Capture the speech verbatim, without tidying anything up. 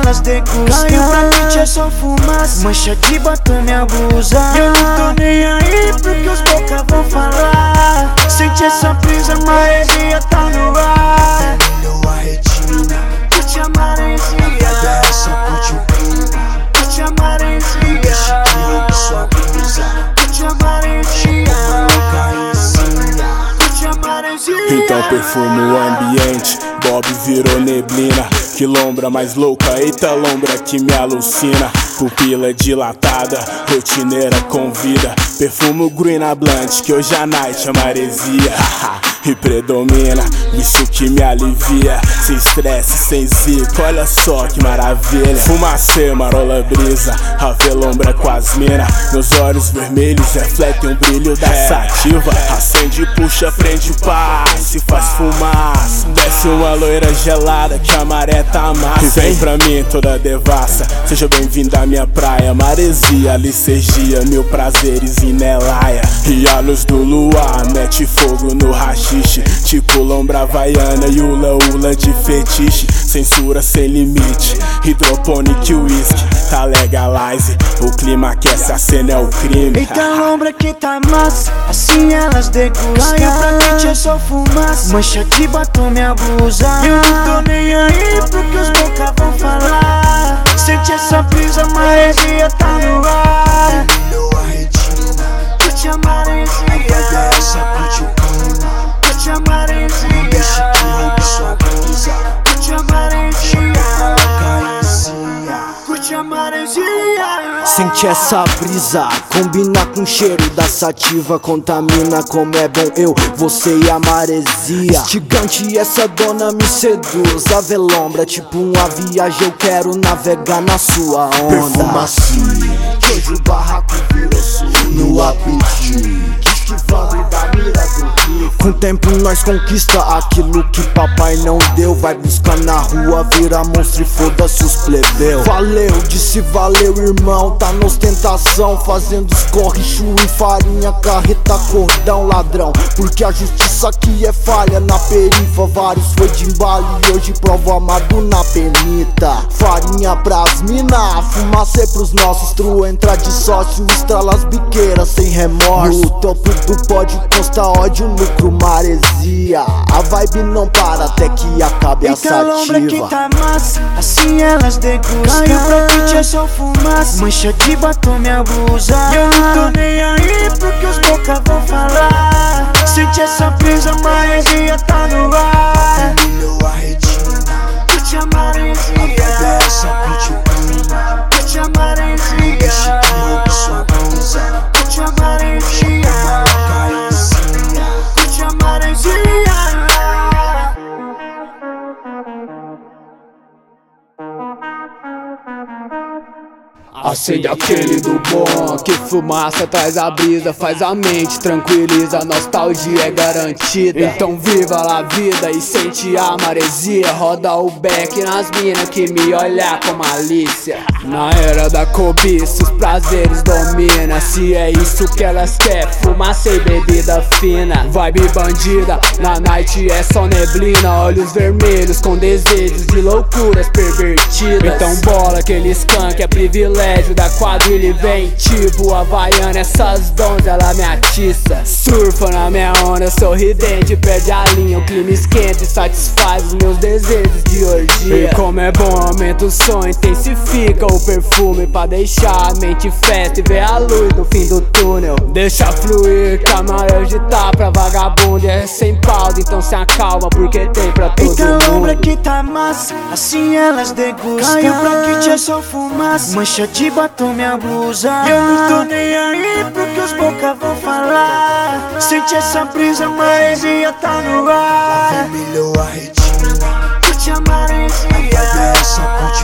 elas degustam. Caiu pra quente é só fumaça, mancha de batom minha blusa. Eu não tô nem aí porque os boca vão falar. Sente essa brisa, maresia tá no ar. Vermelhou a retina, Curte a maresia, essa curte o clima. curte a maresia, Chiquinho sua blusa, curte a maresia, caricinha. curte a maresia. Então perfumo o ambiente, Bob virou neblina. Que lombra mais louca, eita lombra que me alucina. Pupila dilatada, rotineira convida. Perfumo green na blunt, que hoje a night é maresia. E predomina, isso que me alivia. Sem estresse, sem zica, olha só que maravilha. Fumacê, marola brisa, avelombra com as mina. Meus olhos vermelhos refletem o brilho da sativa. Acende, puxa, prende, passa e faz fumaça. Desce uma loira gelada que a maré tá massa. E vem pra mim toda devassa, seja bem-vinda à minha praia. Maresia, licergia, mil prazeres e nelaia. E a luz do luar mete fogo no rachixe. Tipo lombra havaiana e ula ula de fetiche. Censura sem limite, hidroponic whisky. Tá legalize, o clima aquece, a cena é o crime. Eita lombra que tá massa, assim elas degustam. Caiu pra quente é só fumaça, mancha de batom minha blusa. Eu não tô nem aí porque os boca vão falar. Sente essa brisa, maresia tá no ar. Vermelhou a retina, Curte a maresia, essa curte o clima. curte a maresia, Chiquinho sua blusa, curte a maresia, caricinha. curte a maresia. Sente essa brisa, combina com o cheiro da sativa. Contamina como é bom eu, você e a maresia. Instigante, essa dona me seduz. Avelombra, tipo uma viagem, eu quero navegar na sua onda. Perfumacia, que hoje o barraco virou sul. No apetite, esquivando da mira do rio. Com o tempo nós conquista aquilo que papai não deu. Vai buscar na rua, vira monstro e foda-se os plebeu. Valeu, disse valeu irmão, tá na ostentação. Fazendo escorre, chu e farinha, carreta, cordão, ladrão. Porque a justiça aqui é falha, na perifa vários foi de embalo. E hoje prova amado na penita. Farinha pras mina, fumaça pros nossos. Tru entra de sócio, estrala as biqueiras sem remorso. No topo do pódio consta ódio, lucro, maresia. A vibe não para até que acabe a Eita lombra que sativa. tá massa, assim elas degustam. Caiu pra quente é só fumaça, mancha de batom minha blusa. Eu não tô nem aí porque os boca vão falar. Sente essa brisa, maresia tá no ar. Vermelhou a retina, Curte a maresia, essa curte o clima. curte a maresia, Chiquinho sua blusa, curte a maresia, caricinha. curte a maresia. Acende aquele do bom, que fumaça traz a brisa, faz a mente, tranquiliza, a nostalgia é garantida. Então viva a vida e sente a maresia. Roda o beck nas minas que me olhar com malícia. Na era da cobiça os prazeres domina. Se é isso que elas querem, fumaça e bebida fina. Vibe bandida, na night é só neblina. Olhos vermelhos com desejos de loucuras pervertidas. Então bola aquele skunk, é privilégio da quadrilha inventivo. Havaiana, essas dons ela me atiça. Surfa na minha onda, sorridente, perde a linha. O clima esquenta e satisfaz os meus desejos de orgia. E como é bom, aumenta o som, intensifica o perfume pra deixar a mente festa e ver a luz no fim do túnel. Deixa fluir, que a maré de tá pra vagabundo. É sem pausa, então se acalma porque tem pra todo Eita mundo. lombra que tá massa, assim elas degustam. Caiu pra quente é só fumaça, mancha de batom minha blusa. Eu não tô nem aí porque os boca vão falar. Sente essa brisa, maresia tá no ar. Vermelhou a retina, Curte a maresia, essa curte